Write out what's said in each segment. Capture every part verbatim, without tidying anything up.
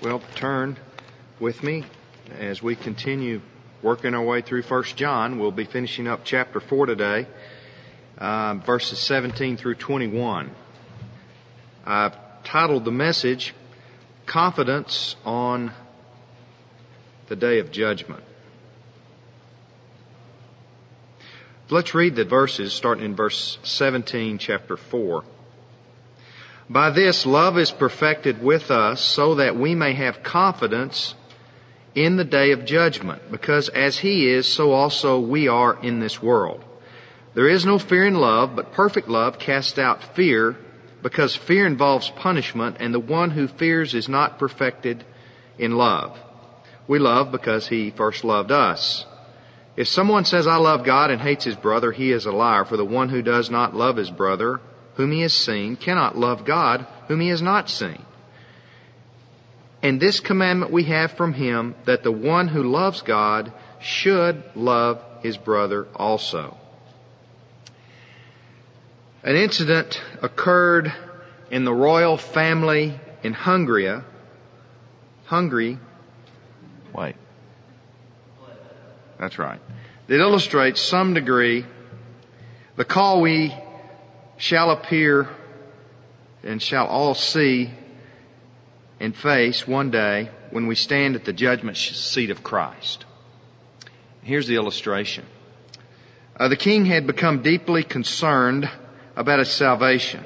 Well, turn with me as we continue working our way through First John. We'll be finishing up chapter four today, uh, verses seventeen through twenty-one. I've titled the message, Confidence on the Day of Judgment. Let's read the verses starting in verse seventeen, chapter four. By this, love is perfected with us so that we may have confidence in the day of judgment, because as He is, so also we are in this world. There is no fear in love, but perfect love casts out fear, because fear involves punishment, and the one who fears is not perfected in love. We love because He first loved us. If someone says, I love God, and hates his brother, he is a liar, for the one who does not love his brother, whom he has seen, cannot love God, whom he has not seen. And this commandment we have from Him, that the one who loves God should love his brother also. An incident occurred in the royal family in Hungary. Hungary. Wait. That's right. That illustrates some degree the call we shall appear and shall all see and face one day when we stand at the judgment seat of Christ. Here's the illustration. Uh, the king had become deeply concerned about his salvation.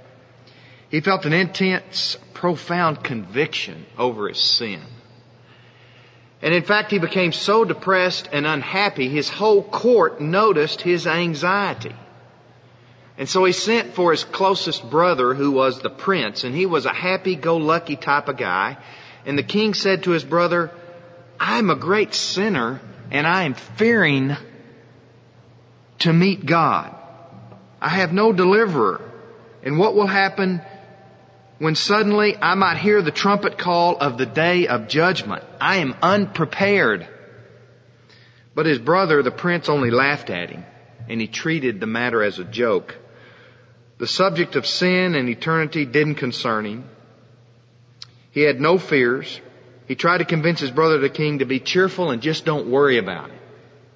He felt an intense, profound conviction over his sin. And in fact, he became so depressed and unhappy, his whole court noticed his anxiety. And so he sent for his closest brother, who was the prince, and he was a happy-go-lucky type of guy. And the king said to his brother, I'm a great sinner, and I am fearing to meet God. I have no deliverer. And what will happen when suddenly I might hear the trumpet call of the day of judgment? I am unprepared. But his brother, the prince, only laughed at him, and he treated the matter as a joke. The subject of sin and eternity didn't concern him. He had no fears. He tried to convince his brother, the king, to be cheerful and just don't worry about it.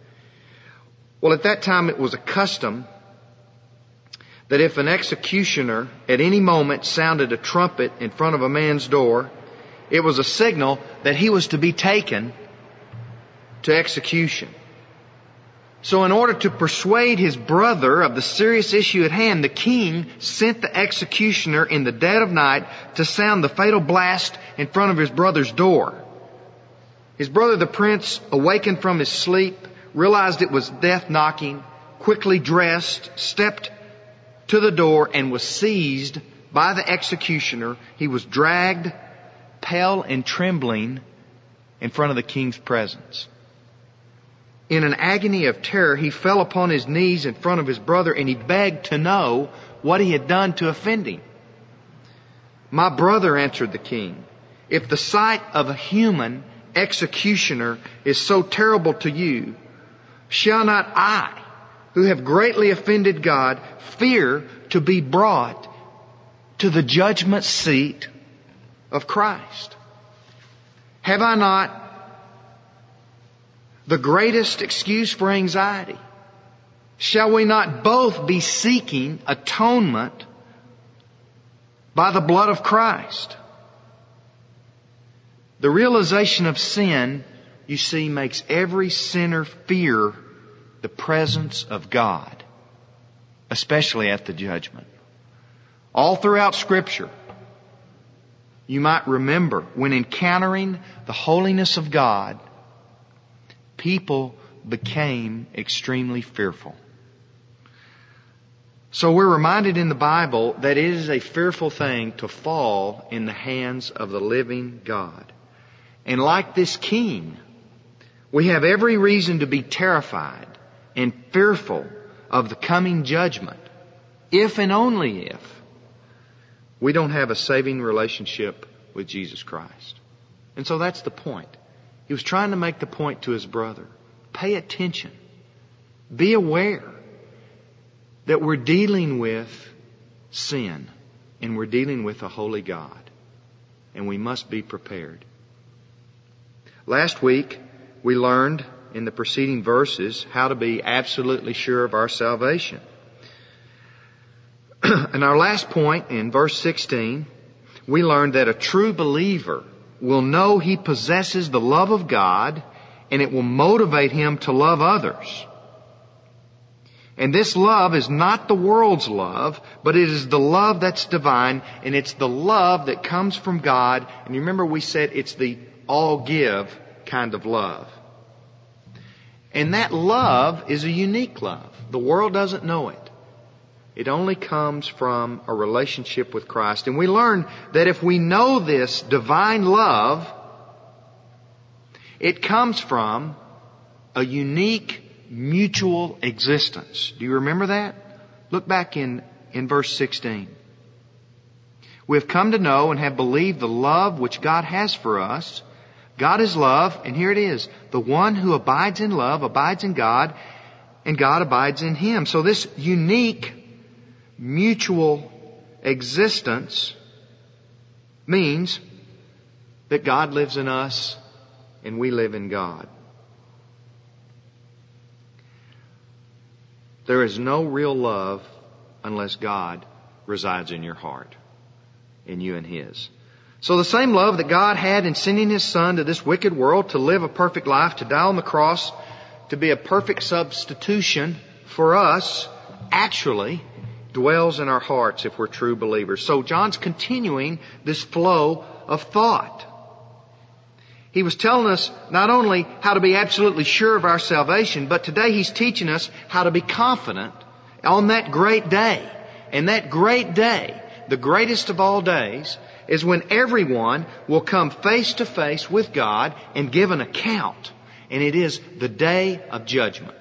Well, at that time it was a custom that if an executioner at any moment sounded a trumpet in front of a man's door, it was a signal that he was to be taken to execution. So in order to persuade his brother of the serious issue at hand, the king sent the executioner in the dead of night to sound the fatal blast in front of his brother's door. His brother, the prince, awakened from his sleep, realized it was death knocking, quickly dressed, stepped to the door, and was seized by the executioner. He was dragged, pale and trembling, in front of the king's presence. In an agony of terror, he fell upon his knees in front of his brother, and he begged to know what he had done to offend him. My brother, answered the king, if the sight of a human executioner is so terrible to you, shall not I, who have greatly offended God, fear to be brought to the judgment seat of Christ? Have I not the greatest excuse for anxiety? Shall we not both be seeking atonement by the blood of Christ? The realization of sin, you see, makes every sinner fear the presence of God, especially at the judgment. All throughout Scripture, you might remember when encountering the holiness of God, people became extremely fearful. So we're reminded in the Bible that it is a fearful thing to fall in the hands of the living God. And like this king, we have every reason to be terrified and fearful of the coming judgment, if and only if we don't have a saving relationship with Jesus Christ. And so that's the point. He was trying to make the point to his brother. Pay attention. Be aware that we're dealing with sin and we're dealing with a holy God. And we must be prepared. Last week, we learned in the preceding verses how to be absolutely sure of our salvation. In our last point, in verse sixteen, we learned that a true believer will know he possesses the love of God, and it will motivate him to love others. And this love is not the world's love, but it is the love that's divine, and it's the love that comes from God. And you remember we said it's the all-give kind of love. And that love is a unique love. The world doesn't know it. It only comes from a relationship with Christ. And we learn that if we know this divine love, it comes from a unique mutual existence. Do you remember that? Look back in, in verse sixteen. We have come to know and have believed the love which God has for us. God is love, and here it is. The one who abides in love abides in God, and God abides in him. So this unique mutual existence means that God lives in us and we live in God. There is no real love unless God resides in your heart, in you and His. So the same love that God had in sending His Son to this wicked world to live a perfect life, to die on the cross, to be a perfect substitution for us, actually dwells in our hearts if we're true believers. So John's continuing this flow of thought. He was telling us not only how to be absolutely sure of our salvation, but today he's teaching us how to be confident on that great day. And that great day, the greatest of all days, is when everyone will come face to face with God and give an account. And it is the day of judgment.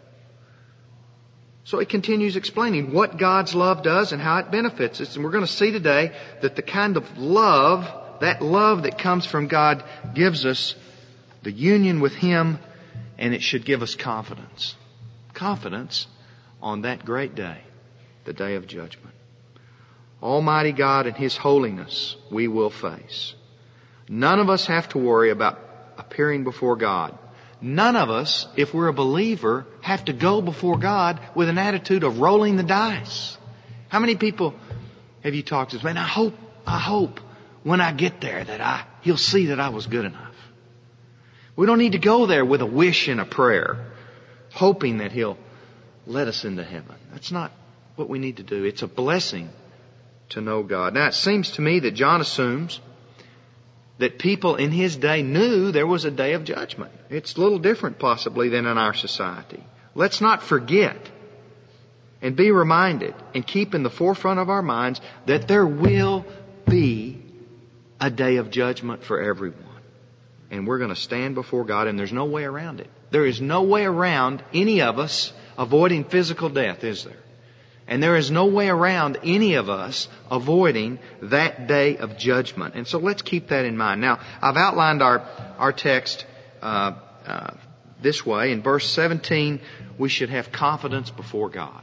So he continues explaining what God's love does and how it benefits us. And we're going to see today that the kind of love, that love that comes from God, gives us the union with Him, and it should give us confidence. Confidence on that great day, the day of judgment. Almighty God and His holiness we will face. None of us have to worry about appearing before God. None of us, if we're a believer, have to go before God with an attitude of rolling the dice. How many people have you talked to? Man, I hope, I hope when I get there that I, He'll see that I was good enough. We don't need to go there with a wish and a prayer, hoping that He'll let us into heaven. That's not what we need to do. It's a blessing to know God. Now, it seems to me that John assumes that people in his day knew there was a day of judgment. It's a little different possibly than in our society. Let's not forget and be reminded and keep in the forefront of our minds that there will be a day of judgment for everyone. And we're going to stand before God, and there's no way around it. There is no way around any of us avoiding physical death, is there? And there is no way around any of us avoiding that day of judgment. And so let's keep that in mind. Now, I've outlined our, our text uh, uh, this way. In verse seventeen, we should have confidence before God.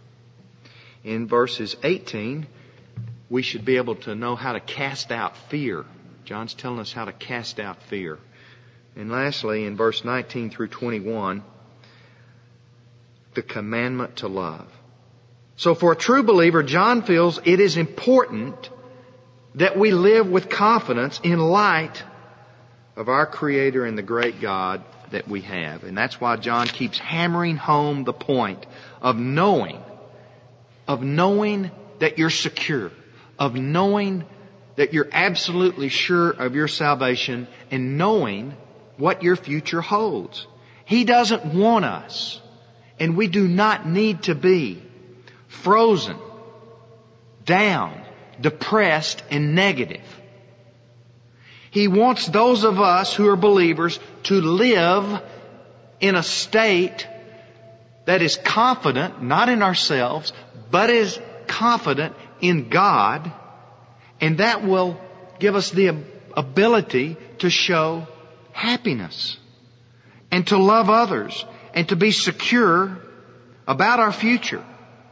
In verses eighteen, we should be able to know how to cast out fear. John's telling us how to cast out fear. And lastly, in verse nineteen through twenty-one, the commandment to love. So for a true believer, John feels it is important that we live with confidence in light of our Creator and the great God that we have. And that's why John keeps hammering home the point of knowing, of knowing that you're secure, of knowing that you're absolutely sure of your salvation, and knowing what your future holds. He doesn't want us, and we do not need to be frozen, down, depressed, and negative. He wants those of us who are believers to live in a state that is confident, not in ourselves, but is confident in God, and that will give us the ability to show happiness and to love others and to be secure about our future.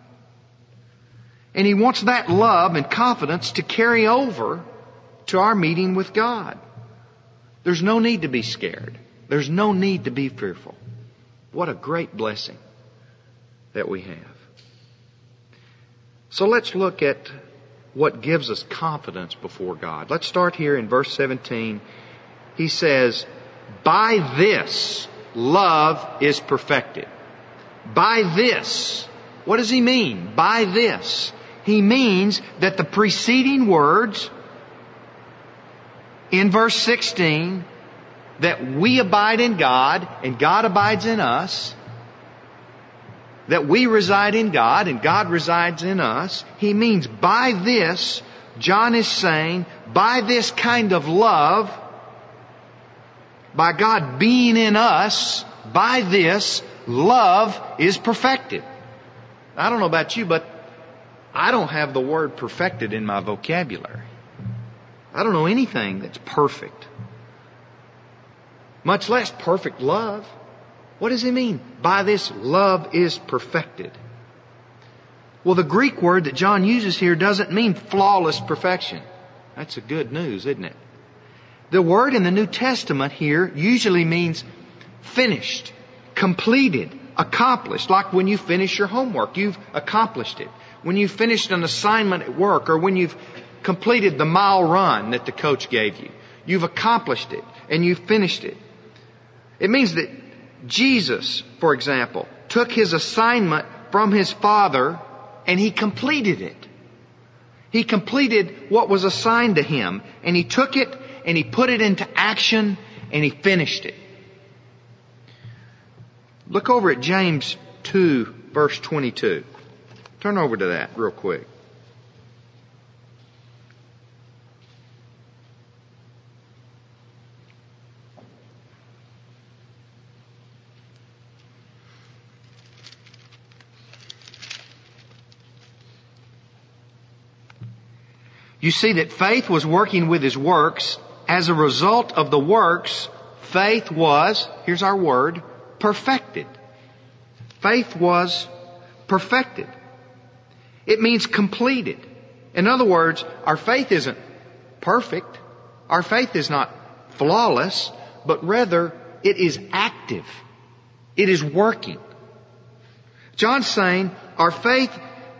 And He wants that love and confidence to carry over to our meeting with God. There's no need to be scared. There's no need to be fearful. What a great blessing that we have. So let's look at what gives us confidence before God. Let's start here in verse seventeen. He says, by this love is perfected. By this. What does he mean? By this. He means that the preceding words in verse sixteen, that we abide in God and God abides in us, that we reside in God and God resides in us. He means by this, John is saying, by this kind of love, by God being in us, by this, love is perfected. I don't know about you, but I don't have the word perfected in my vocabulary. I don't know anything that's perfect. Much less perfect love. What does he mean? By this, love is perfected. Well, the Greek word that John uses here doesn't mean flawless perfection. That's a good news, isn't it? The word in the New Testament here usually means finished, completed, accomplished. Like when you finish your homework, you've accomplished it. When you finished an assignment at work, or when you've completed the mile run that the coach gave you, you've accomplished it and you've finished it. It means that Jesus, for example, took his assignment from his Father and he completed it. He completed what was assigned to him, and he took it and he put it into action and he finished it. Look over at James two, verse twenty-two. Turn over to that real quick. You see that faith was working with his works. As a result of the works, faith was, here's our word, perfected. Faith was perfected. It means completed. In other words, our faith isn't perfect. Our faith is not flawless, but rather it is active. It is working. John's saying our faith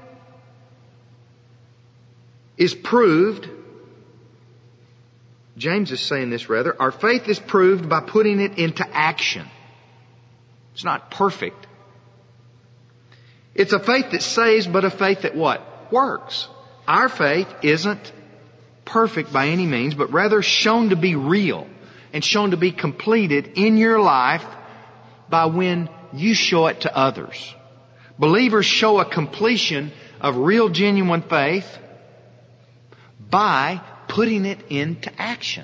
is proved, James is saying this rather, our faith is proved by putting it into action. It's not perfect. It's a faith that saves, but a faith that what? Works. Our faith isn't perfect by any means, but rather shown to be real and shown to be completed in your life by when you show it to others. Believers show a completion of real, genuine faith by putting it into action.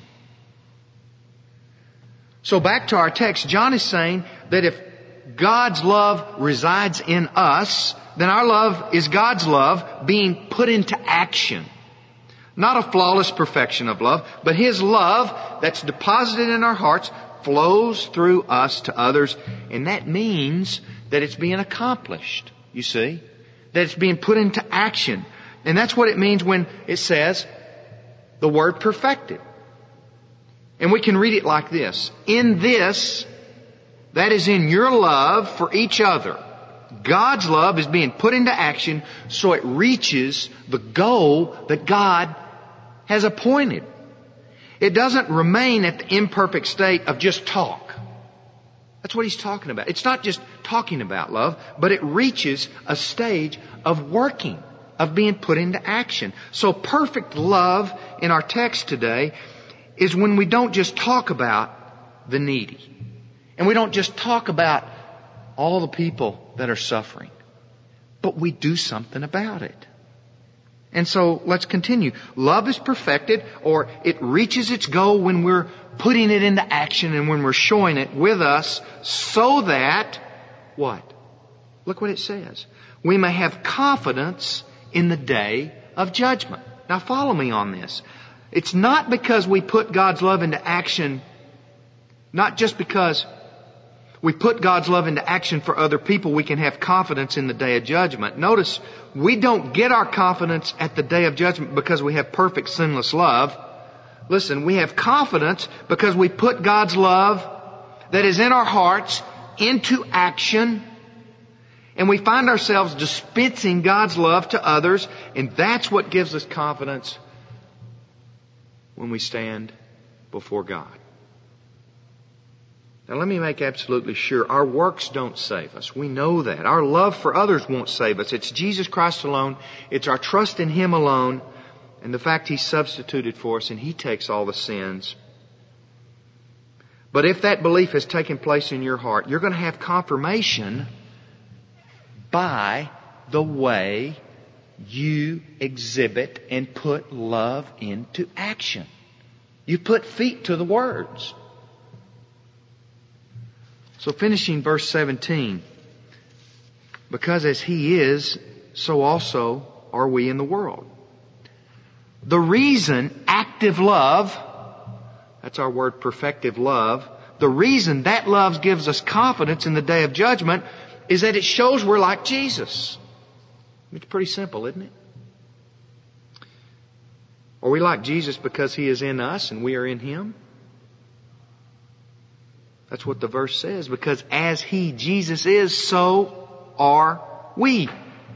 So back to our text, John is saying that if God's love resides in us, then our love is God's love being put into action. Not a flawless perfection of love, but His love that's deposited in our hearts flows through us to others. And that means that it's being accomplished, you see. That it's being put into action. And that's what it means when it says the word perfected. And we can read it like this. In this, that is in your love for each other, God's love is being put into action so it reaches the goal that God has appointed. It doesn't remain at the imperfect state of just talk. That's what he's talking about. It's not just talking about love, but it reaches a stage of working, of being put into action. So perfect love in our text today is when we don't just talk about the needy. And we don't just talk about all the people that are suffering. But we do something about it. And so let's continue. Love is perfected, or it reaches its goal when we're putting it into action and when we're showing it with us, so that, what? Look what it says. We may have confidence in the day of judgment. Now follow me on this. It's not because we put God's love into action, not just because we put God's love into action for other people, we can have confidence in the day of judgment. Notice, we don't get our confidence at the day of judgment because we have perfect sinless love, Listen, we have confidence because we put God's love that is in our hearts into action. And we find ourselves dispensing God's love to others. And that's what gives us confidence when we stand before God. Now let me make absolutely sure, our works don't save us. We know that. Our love for others won't save us. It's Jesus Christ alone. It's our trust in Him alone. And the fact He substituted for us and He takes all the sins. But if that belief has taken place in your heart, you're going to have confirmation by the way you exhibit and put love into action. You put feet to the words. So finishing verse seventeen, because as He is, so also are we in the world. The reason active love, that's our word perfective love, the reason that love gives us confidence in the day of judgment is that it shows we're like Jesus. It's pretty simple, isn't it? Are we like Jesus because He is in us and we are in Him? That's what the verse says. Because as He, Jesus, is, so are we.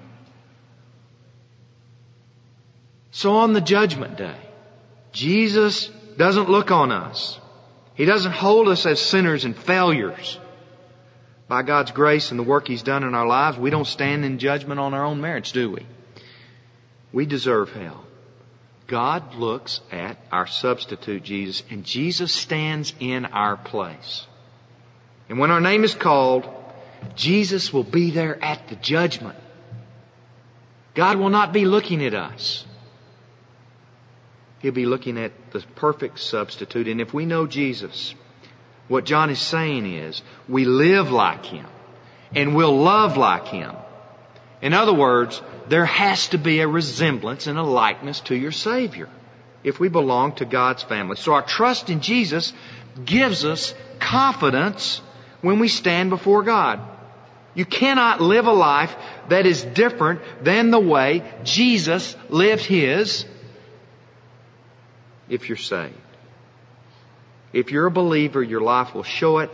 So on the judgment day, Jesus doesn't look on us. He doesn't hold us as sinners and failures. By God's grace and the work He's done in our lives, we don't stand in judgment on our own merits, do we? We deserve hell. God looks at our substitute Jesus, and Jesus stands in our place. And when our name is called, Jesus will be there at the judgment. God will not be looking at us. He'll be looking at the perfect substitute. And if we know Jesus, what John is saying is, we live like Him and we'll love like Him. In other words, there has to be a resemblance and a likeness to your Savior if we belong to God's family. So our trust in Jesus gives us confidence when we stand before God. You cannot live a life that is different than the way Jesus lived His if you're saved. If you're a believer, your life will show it.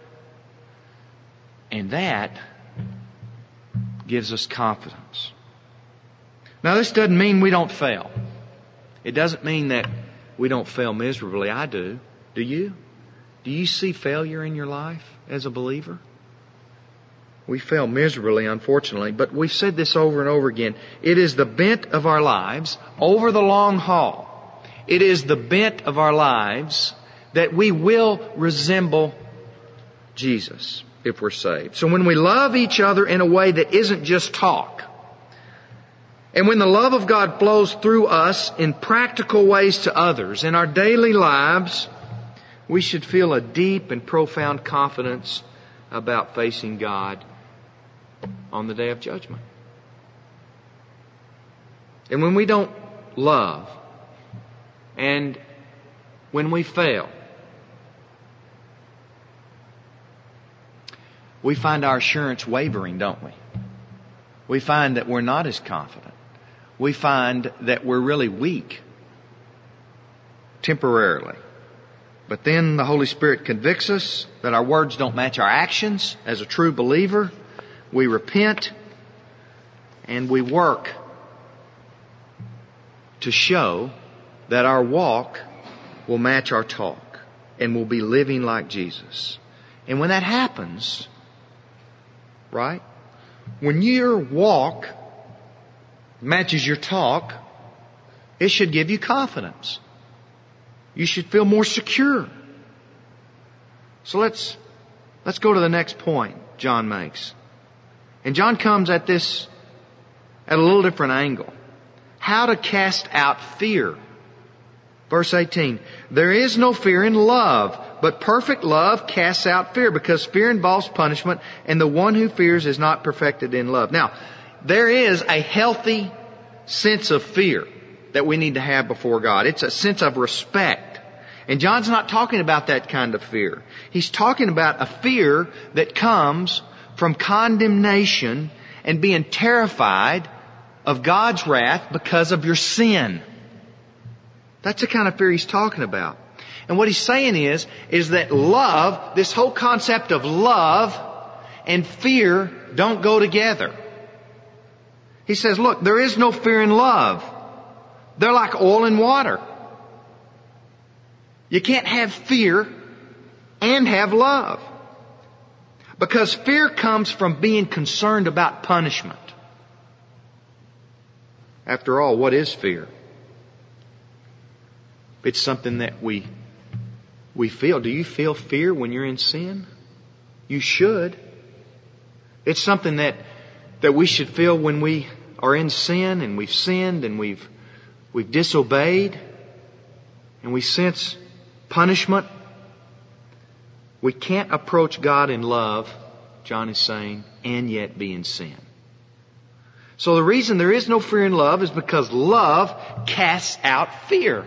And that gives us confidence. Now, this doesn't mean we don't fail. It doesn't mean that we don't fail miserably. I do. Do you? Do you see failure in your life as a believer? We fail miserably, unfortunately, but we've said this over and over again. It is the bent of our lives over the long haul. It is the bent of our lives that we will resemble Jesus if we're saved. So when we love each other in a way that isn't just talk, and when the love of God flows through us in practical ways to others in our daily lives, we should feel a deep and profound confidence about facing God on the day of judgment. And when we don't love, and when we fail, we find our assurance wavering, don't we? We find that we're not as confident. We find that we're really weak temporarily. But then the Holy Spirit convicts us that our words don't match our actions. As a true believer, we repent and we work to show that our walk will match our talk and we'll be living like Jesus. And when that happens, right? When your walk matches your talk, it should give you confidence. You should feel more secure. So let's, let's go to the next point John makes. And John comes at this at a little different angle. How to cast out fear. Verse eighteen, there is no fear in love, but perfect love casts out fear, because fear involves punishment, and the one who fears is not perfected in love. Now, there is a healthy sense of fear that we need to have before God. It's a sense of respect. And John's not talking about that kind of fear. He's talking about a fear that comes from condemnation and being terrified of God's wrath because of your sin. That's the kind of fear he's talking about. And what he's saying is, is that love, this whole concept of love and fear don't go together. He says, look, there is no fear in love. They're like oil and water. You can't have fear and have love. Because fear comes from being concerned about punishment. After all, what is fear? It's something that we we feel. Do you feel fear when you're in sin? You should. It's something that that we should feel when we are in sin and we've sinned and we've we've disobeyed and we sense punishment. We can't approach God in love, John is saying, and yet be in sin. So the reason there is no fear in love is because love casts out fear.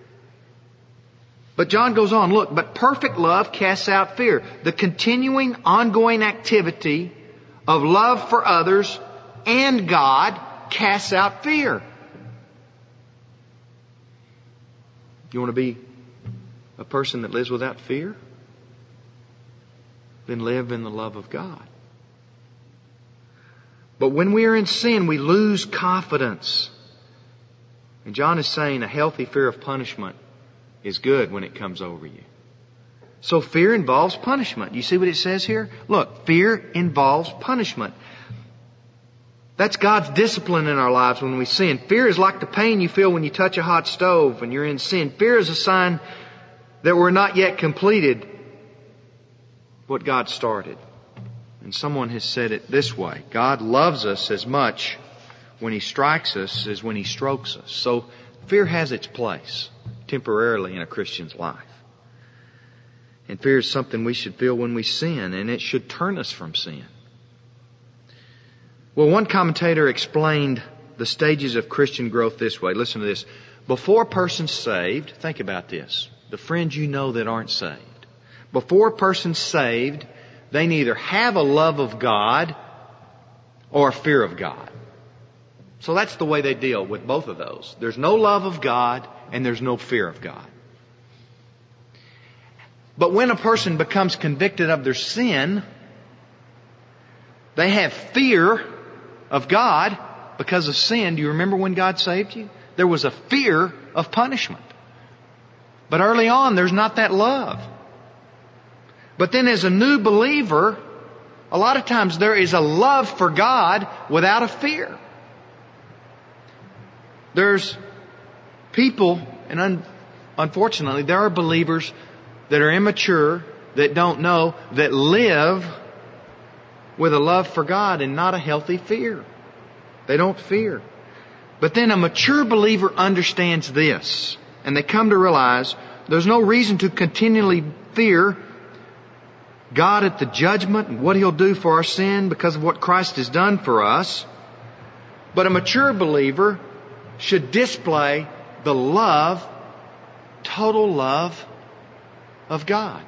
But John goes on, look, but perfect love casts out fear. The continuing, ongoing activity of love for others and God casts out fear. You want to be a person that lives without fear? Then live in the love of God. But when we are in sin, we lose confidence. And John is saying a healthy fear of punishment is good when it comes over you. So fear involves punishment. You see what it says here? Look, fear involves punishment. That's God's discipline in our lives when we sin. Fear is like the pain you feel when you touch a hot stove when you're in sin. Fear is a sign that we're not yet completed what God started. And someone has said it this way: God loves us as much when He strikes us as when He strokes us. So fear has its place temporarily in a Christian's life. And fear is something we should feel when we sin, and it should turn us from sin. Well, one commentator explained the stages of Christian growth this way. Listen to this. Before a person's saved, think about this. The friends you know that aren't saved. Before a person's saved, they neither have a love of God or a fear of God. So that's the way they deal with both of those. There's no love of God and there's no fear of God. But when a person becomes convicted of their sin, they have fear of God because of sin. Do you remember when God saved you? There was a fear of punishment. But early on, there's not that love. But then as a new believer, a lot of times there is a love for God without a fear. There's people, and un- unfortunately there are believers that are immature, that don't know, that live with a love for God and not a healthy fear. They don't fear. But then a mature believer understands this, and they come to realize there's no reason to continually fear God at the judgment and what He'll do for our sin because of what Christ has done for us. But a mature believer should display the love, total love of God.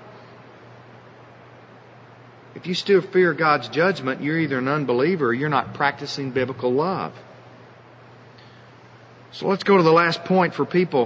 If you still fear God's judgment, you're either an unbeliever or you're not practicing biblical love. So let's go to the last point for people.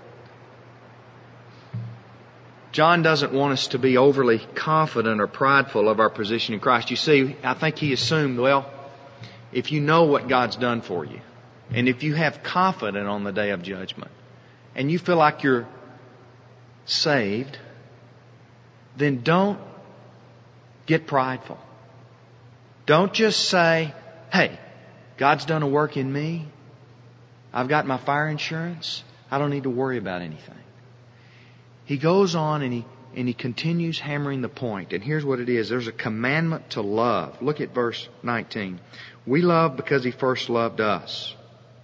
John doesn't want us to be overly confident or prideful of our position in Christ. You see, I think he assumed, well, if you know what God's done for you, and if you have confidence on the day of judgment, and you feel like you're saved, then don't get prideful. Don't just say, hey, God's done a work in me. I've got my fire insurance. I don't need to worry about anything. He goes on and he and he continues hammering the point. And here's what it is. There's a commandment to love. Look at verse nineteen. We love because He first loved us.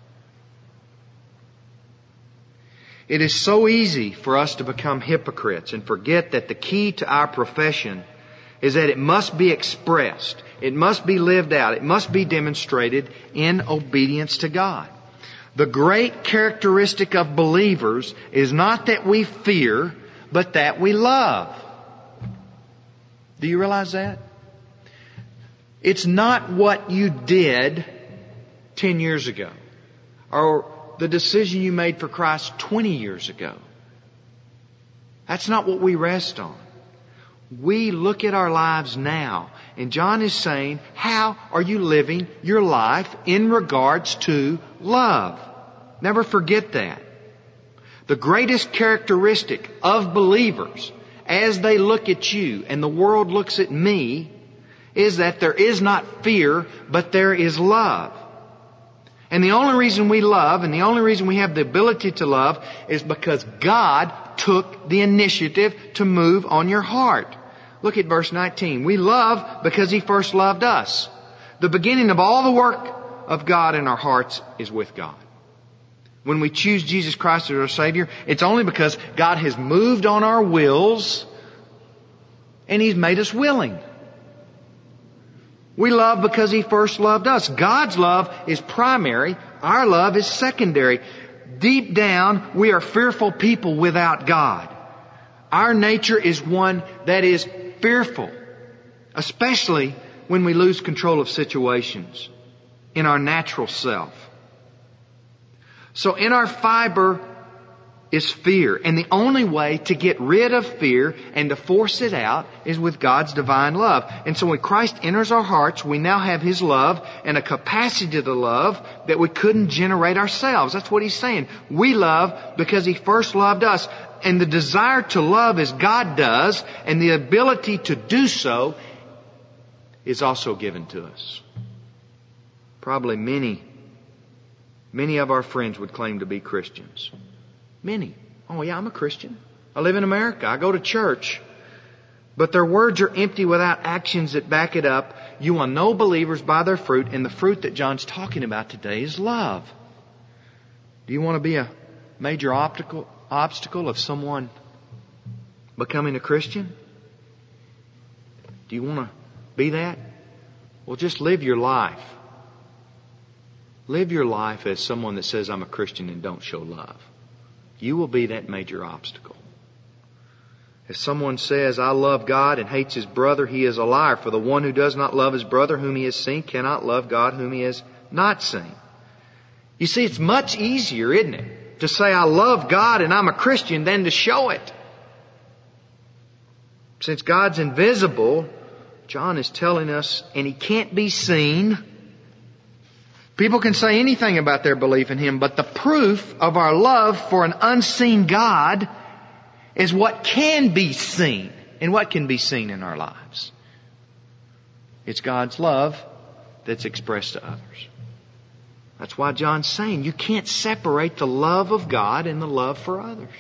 It is so easy for us to become hypocrites and forget that the key to our profession is that it must be expressed. It must be lived out. It must be demonstrated in obedience to God. The great characteristic of believers is not that we fear, but that we love. Do you realize that? It's not what you did ten years ago, or the decision you made for Christ twenty years ago. That's not what we rest on. We look at our lives now. And John is saying, how are you living your life in regards to love? Never forget that. The greatest characteristic of believers, as they look at you and the world looks at me, is that there is not fear, but there is love. And the only reason we love, and the only reason we have the ability to love, is because God took the initiative to move on your heart. Look at verse nineteen. We love because He first loved us. The beginning of all the work of God in our hearts is with God. When we choose Jesus Christ as our Savior, it's only because God has moved on our wills and He's made us willing. We love because He first loved us. God's love is primary. Our love is secondary. Deep down, we are fearful people without God. Our nature is one that is fearful, especially when we lose control of situations in our natural self. So in our fiber is fear. And the only way to get rid of fear and to force it out is with God's divine love. And so when Christ enters our hearts, we now have His love and a capacity to love that we couldn't generate ourselves. That's what He's saying. We love because He first loved us. And the desire to love as God does, and the ability to do so, is also given to us. Probably many, many of our friends would claim to be Christians. Many. Oh yeah, I'm a Christian. I live in America. I go to church. But their words are empty without actions that back it up. You will know believers by their fruit, and the fruit that John's talking about today is love. Do you want to be a major obstacle, obstacle of someone becoming a Christian? Do you want to be that? Well, just live your life. Live your life as someone that says, I'm a Christian, and don't show love. You will be that major obstacle. If someone says, I love God and hates his brother, he is a liar. For the one who does not love his brother whom he has seen cannot love God whom he has not seen. You see, it's much easier, isn't it, to say I love God and I'm a Christian than to show it. Since God's invisible, John is telling us, and He can't be seen. People can say anything about their belief in Him, but the proof of our love for an unseen God is what can be seen. And what can be seen in our lives? It's God's love that's expressed to others. That's why John's saying you can't separate the love of God and the love for others.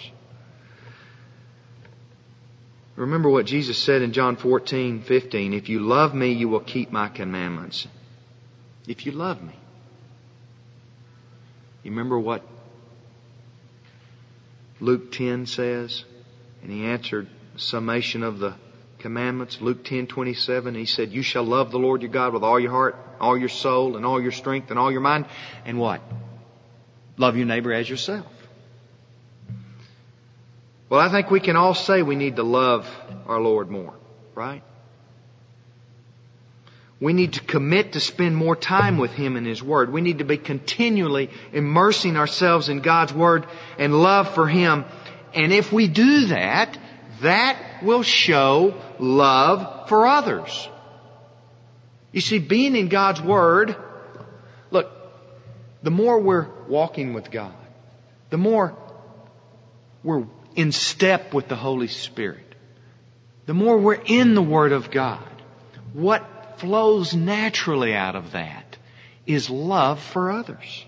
Remember what Jesus said in John fourteen fifteen. If you love me, you will keep my commandments. If you love me. You remember what Luke ten says? And He answered the summation of the commandments. Luke ten twenty-seven. He said, you shall love the Lord your God with all your heart, all your soul, and all your strength, and all your mind. And what? Love your neighbor as yourself. Well, I think we can all say we need to love our Lord more, right? We need to commit to spend more time with Him and His Word. We need to be continually immersing ourselves in God's Word and love for Him. And if we do that, that will show love for others. You see, being in God's Word, look, the more we're walking with God, the more we're in step with the Holy Spirit, the more we're in the Word of God, what flows naturally out of that is love for others.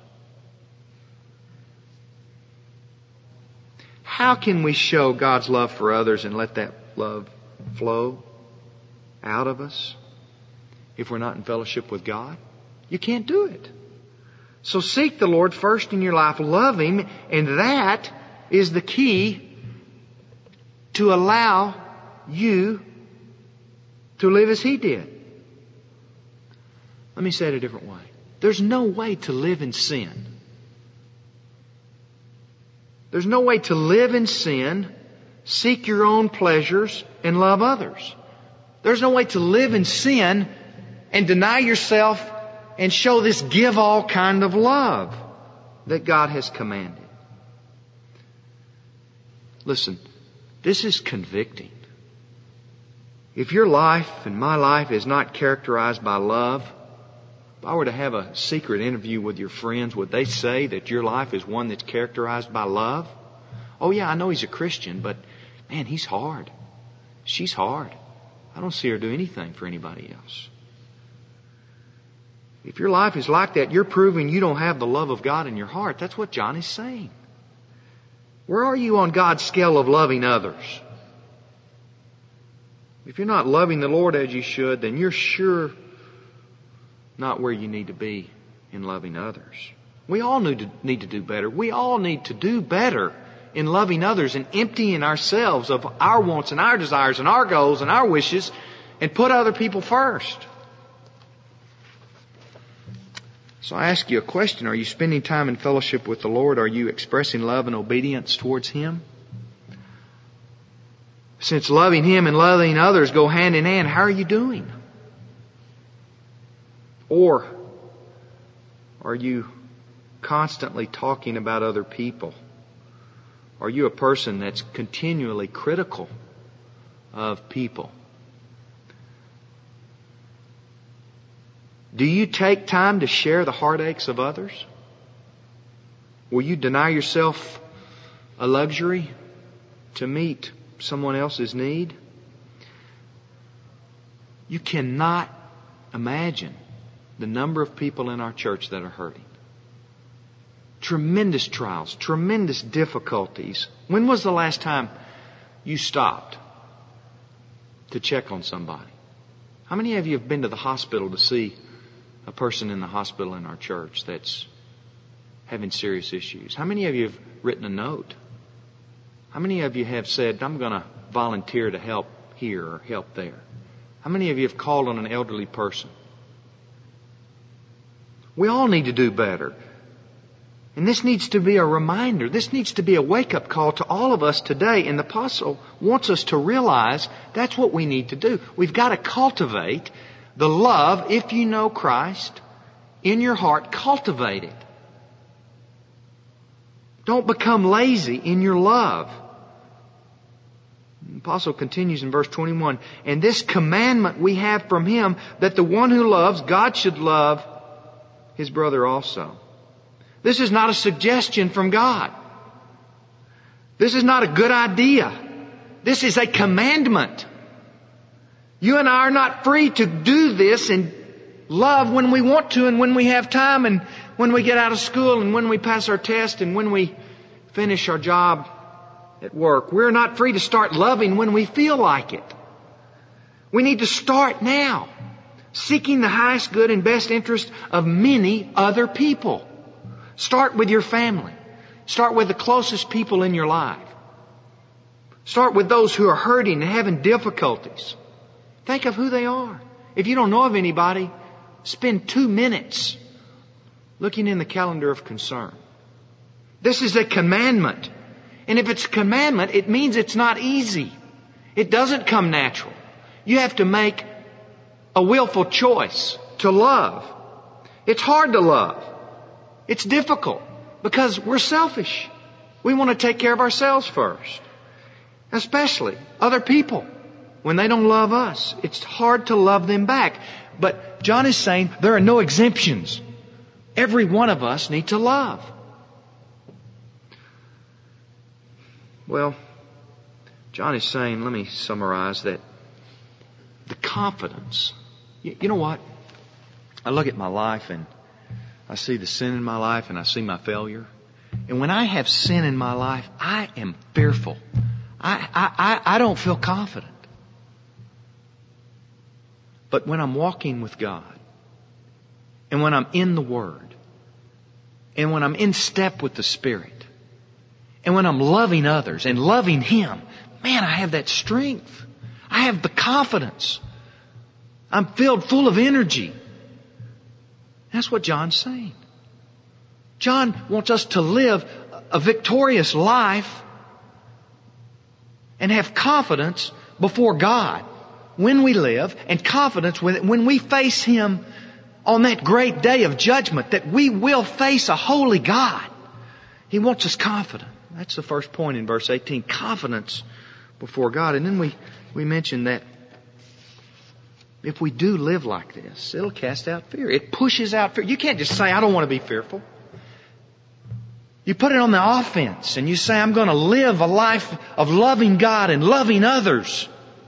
How can we show God's love for others and let that love flow out of us if we're not in fellowship with God? You can't do it. So seek the Lord first in your life. Love Him, and that is the key to allow you to live as He did. Let me say it a different way. There's no way to live in sin. There's no way to live in sin, seek your own pleasures, and love others. There's no way to live in sin and deny yourself and show this give all kind of love. that God has commanded. Listen, this is convicting. If your life and my life is not characterized by love, if I were to have a secret interview with your friends, would they say that your life is one that's characterized by love? Oh yeah, I know he's a Christian, but man, he's hard. She's hard. I don't see her do anything for anybody else. If your life is like that, you're proving you don't have the love of God in your heart. That's what John is saying. Where are you on God's scale of loving others? If you're not loving the Lord as you should, then you're sure not where you need to be in loving others. We all need to, need to do better. We all need to do better in loving others and emptying ourselves of our wants and our desires and our goals and our wishes and put other people first. So I ask you a question. Are you spending time in fellowship with the Lord? Are you expressing love and obedience towards Him? Since loving Him and loving others go hand in hand, how are you doing? Or are you constantly talking about other people? Are you a person that's continually critical of people? Do you take time to share the heartaches of others? Will you deny yourself a luxury to meet someone else's need? You cannot imagine the number of people in our church that are hurting. Tremendous trials, tremendous difficulties. When was the last time you stopped to check on somebody? How many of you have been to the hospital to see a person in the hospital in our church that's having serious issues? How many of you have written a note? How many of you have said, I'm going to volunteer to help here or help there? How many of you have called on an elderly person? We all need to do better. And this needs to be a reminder. This needs to be a wake-up call to all of us today. And the apostle wants us to realize that's what we need to do. We've got to cultivate the love, if you know Christ, in your heart. Cultivate it. Don't become lazy in your love. The apostle continues in verse twenty-one. And this commandment we have from Him, that the one who loves God should love his brother also. This is not a suggestion from God. This is not a good idea. This is a commandment. You and I are not free to do this and love when we want to and when we have time and when we get out of school and when we pass our test and when we finish our job at work. We're not free to start loving when we feel like it. We need to start now, seeking the highest good and best interest of many other people. Start with your family. Start with the closest people in your life. Start with those who are hurting and having difficulties. Think of who they are. If you don't know of anybody, spend two minutes looking in the calendar of concern. This is a commandment. And if it's a commandment, it means it's not easy. It doesn't come natural. You have to make a willful choice to love. It's hard to love. It's difficult because we're selfish. We want to take care of ourselves first. Especially other people. When they don't love us, it's hard to love them back. But John is saying there are no exemptions. Every one of us need to love. Well, John is saying, let me summarize that the confidence. You, you know what? I look at my life and I see the sin in my life and I see my failure. And when I have sin in my life, I am fearful. I, I, I, I don't feel confident. But when I'm walking with God, and when I'm in the Word, and when I'm in step with the Spirit, and when I'm loving others and loving Him, man, I have that strength. I have the confidence. I'm filled full of energy. That's what John's saying. John wants us to live a victorious life and have confidence before God when we live, and confidence when we face Him on that great day of judgment, that we will face a holy God. He wants us confident. That's the first point in verse eighteen. Confidence before God. And then we, we mentioned that if we do live like this, it'll cast out fear. It pushes out fear. You can't just say, I don't want to be fearful. You put it on the offense and you say, I'm going to live a life of loving God and loving others.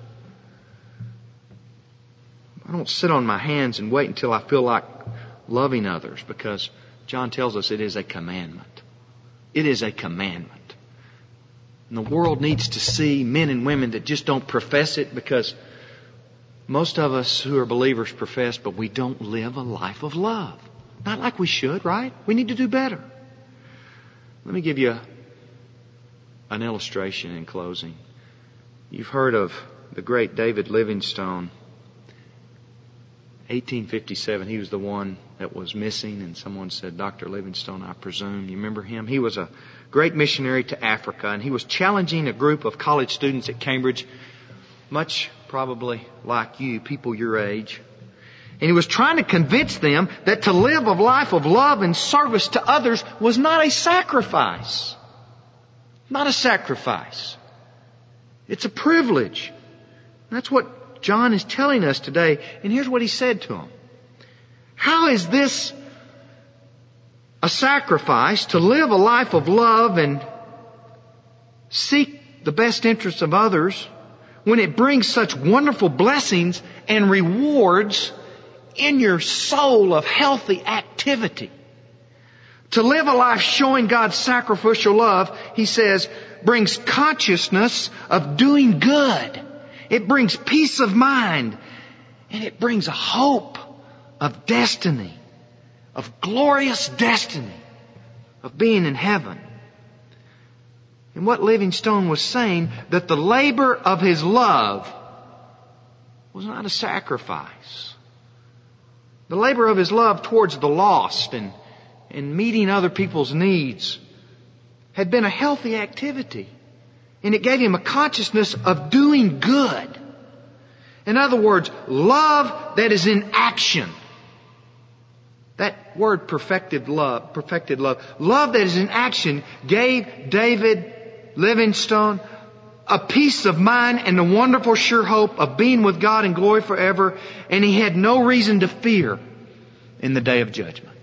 I don't sit on my hands and wait until I feel like loving others, because John tells us it is a commandment. It is a commandment. And the world needs to see men and women that just don't profess it, because most of us who are believers profess, but we don't live a life of love. Not like we should, right? We need to do better. Let me give you an illustration in closing. You've heard of the great David Livingstone. eighteen fifty-seven, he was the one that was missing, and someone said, Doctor Livingstone, I presume. You remember him? He was a great missionary to Africa, and he was challenging a group of college students at Cambridge, much probably like you, people your age. And he was trying to convince them that to live a life of love and service to others was not a sacrifice. Not a sacrifice. It's a privilege. And that's what John is telling us today. And here's what he said to them. How is this a sacrifice to live a life of love and seek the best interests of others when it brings such wonderful blessings and rewards in your soul of healthy activity? To live a life showing God's sacrificial love, he says, brings consciousness of doing good. It brings peace of mind. And it brings a hope of destiny, of glorious destiny, of being in heaven. And what Livingstone was saying, that the labor of his love was not a sacrifice. The labor of his love towards the lost and, and meeting other people's needs had been a healthy activity. And it gave him a consciousness of doing good. In other words, love that is in action. That word perfected love, perfected love, love that is in action gave David Livingstone a peace of mind and a wonderful sure hope of being with God in glory forever. And he had no reason to fear in the day of judgment.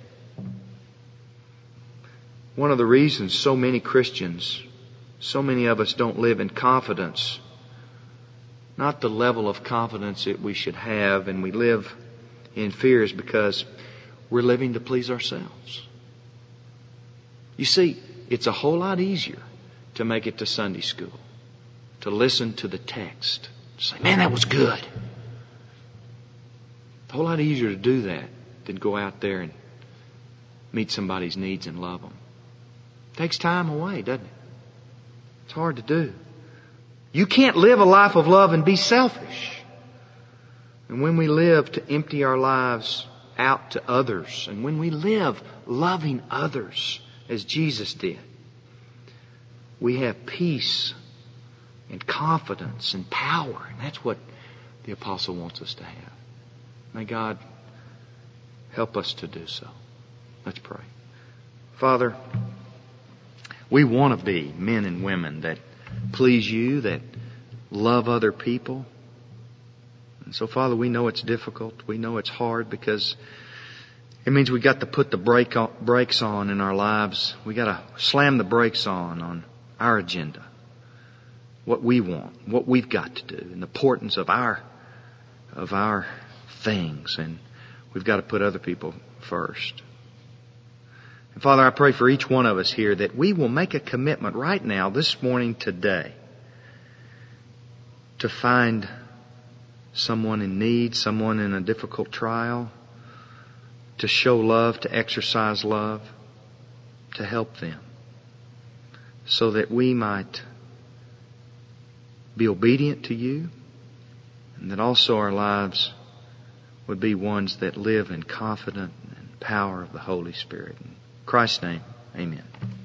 One of the reasons so many Christians, so many of us don't live in confidence, not the level of confidence that we should have, and we live in fear, is because we're living to please ourselves. You see, it's a whole lot easier to make it to Sunday school, to listen to the text, to say, man, that was good. It's a whole lot easier to do that than go out there and meet somebody's needs and love them. It takes time away, doesn't it? It's hard to do. You can't live a life of love and be selfish. And when we live to empty our lives out to others, and when we live loving others as Jesus did, we have peace and confidence and power. And that's what the apostle wants us to have. May God help us to do so. Let's pray. Father, we want to be men and women that please you, that love other people. And so, Father, we know it's difficult. We know it's hard, because it means we got to put the brake on, brakes on in our lives. We got to slam the brakes on on our agenda, what we want, what we've got to do, and the importance of our of our things. And we've got to put other people first. And Father, I pray for each one of us here that we will make a commitment right now, this morning, today, to find someone in need, someone in a difficult trial, to show love, to exercise love, to help them, so that we might be obedient to you, and that also our lives would be ones that live in confidence and power of the Holy Spirit. In Christ's name, amen.